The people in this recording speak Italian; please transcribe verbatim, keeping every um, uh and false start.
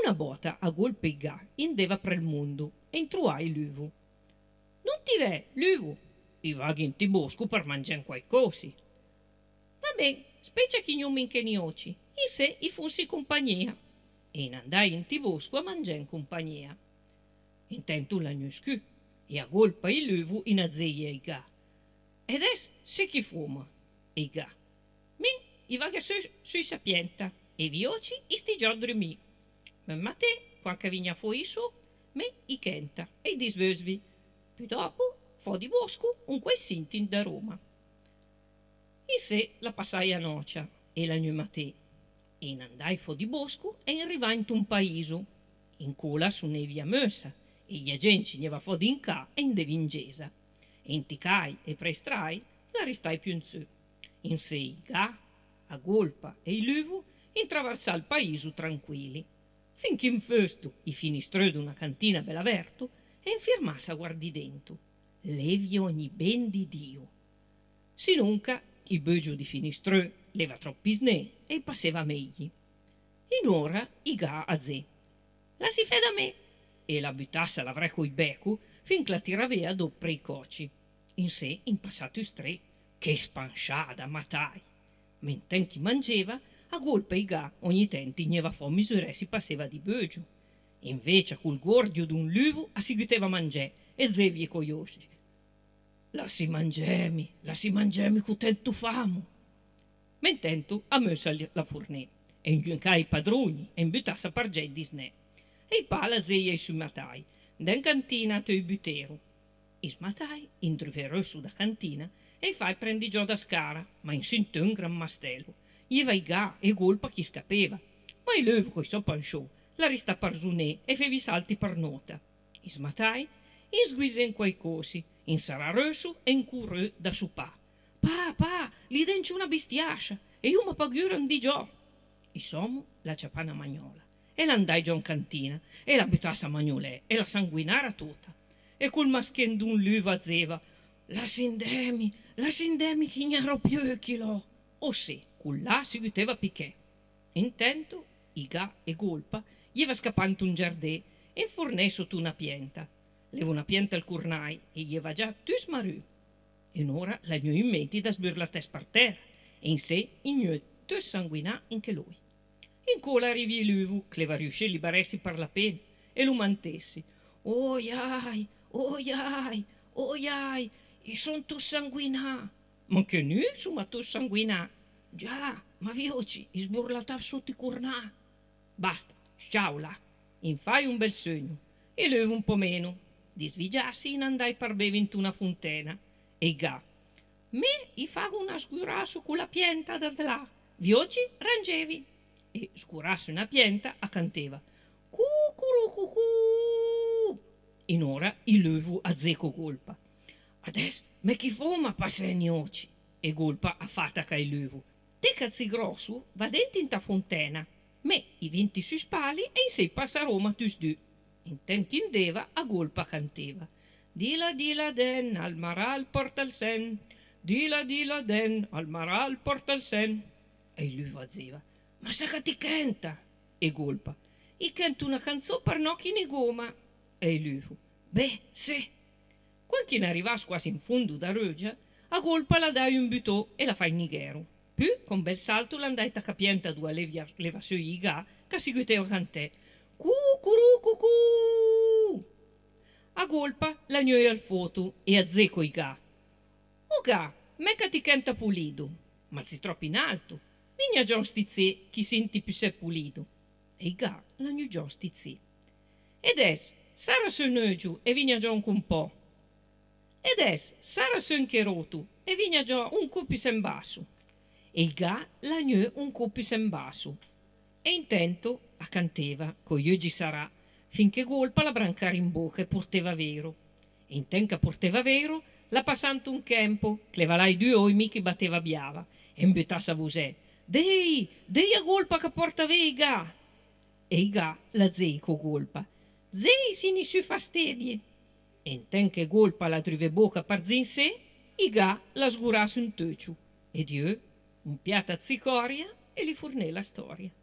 Una volta a golpe i ga indeva per il mondo e intruai l'uvo. Non ti ve, l'uvo, i vaghi in ti bosco per mangiare qualcosa. Va bene, specie chi non minche nioci, in sé i fossi compagnia. E in andai in ti bosco a mangiare in compagnia. Intento la gnuscu e a golpa il l'uvo in azeia i ga. Ed es se chi fuma, i ga. Me, i vaghi su, sui sapienta e vioci i sti già dormì. Ma te, quando vigna fuori su, me i chenta e i disvesvi. Più dopo, fo di bosco un quei sintin da Roma. In sé la passai a nocia e la gnue matè. E in andai fo di bosco e in rivai in un paese. In cola su nevia mössa e gli agenti ne va fo in ca e in devingesa. E in ticai e prestrai la ristai più in su. In sé i ga, a golpa e i luvo intraversà il paese tranquilli. Finché in festo i finistreux d'una cantina bell'averto e infirmassa guardi dentro. Levi ogni ben di Dio. Sinunca il bögio di finistreux leva troppi snè e passeva megli. In ora i ga a zè. La si fe da me e la buttassa l'avrei coi becco fin che la tira via dopo i coci. In sé in passato istre che spansciada matai. Mentre chi mangeva a golpe i ga ogni tempo igneva fo misurè si passeva di bögio. Invece col gordio d'un luvo a si guteva mangiè e zevi e coiosi. La si mangemi, la si mangemi cu tento famo. Mentento a mössa la furnè e ingiuncai i padroni e imbuttassa pargè di snè. E i pala zeia i sui matai, den cantina te i butero. I smatai intruverò su da cantina e fai prendi giò da scara, ma in sentò un gran mastello. Ieva i ga e golpa chi scapeva, ma il lövo coi so pansciò la rista parzunè e fevi salti per nota. I smatai in sguisen quei cosi, in sarà rosso e in currò da supà. Pa, pa, lì dentro una bestiascia e io mi paghiuran di giò. I somo la ciapana magnola e l'andai già in cantina e la buttassa a magnolè e la sanguinara tutta. E col maschen d'un luva zeva, la sindemi, la sindemi chi ignaro più chilo. O sì, con là si guteva picchè. Intento, i ga e golpa, ieva scappando un giardè e fornè sotto una pienta. Leva una pienta al curnai e ieva già tu smarù. E ora la gnò in menti da sbir la testa per terra e in sé ignò tu sanguinà anche lui. In cola arrivi l'uvu, che leva riuscì a liberarsi per la pena e lo mantessi. Oiai, oiai, oiai, io son tu sanguinà. Ma che nu sono tu sanguinà? Già, ma vioci, sburlata sotto i curnà. Basta, ciao là, in fai un bel sogno. E l'uvu un po' meno. Di svigiarsi in andai per bere in una fontena. E i ga, me i fago una sgurasso con la pianta da là. Vioci rangevi. E scurasse una pianta a canteva. Cucurucucù. In ora il l'uvu a zeco golpa. Adesso me chi fuma passa i gnocchi. E golpa a fatta che il l'uvu. Te cazzi grosso va dentro in ta fontena. Me i vinti sui spali e in sei passa a Roma tus due. In tempo in deva a golpa canteva. Dila dila den al maral porta il sen. Dila dila den al maral porta il sen. E il l'uvu a zeva. Ma sa che ti canta? E golpa. I canto una canzone per no chi ne goma. E il l'uvu. Beh, se. Quando chi ne arrivasse quasi in fondo da roggia, a golpa la dai un butò e la fai nighero. Più, con bel salto l'andai a capienta due levia, leva su i ga, che si guteva cantè. Cucurucucù. A golpa la gnoi al foto e a zeco i ga. O ga, me che ti canta pulido. Ma si troppo in alto. Vigna già stizzè chi senti più se pulido. E i ga la gnoi già stizzè. Ed es, sarà su noggio e vigna già un po'. Ed es, sarà su rotu e vigna già un co più sen basso. E il ga la gnoi un co più sen basso. E intento a canteva, co io gi sarà, finché golpa la brancare in bocca e porteva vero. E in tenca porteva vero, la passante un campo, cleva i due oimi che batteva biava, e imbuttassa a vusè. Dei, dei a golpa che porta vega. E i ga la zei co golpa. Zei si ni su fastedie. E in tenca golpa la druve bocca per zin sé, i ga la sgurasse un teciu. E Dio, un piatto a zicoria e li fornè la storia.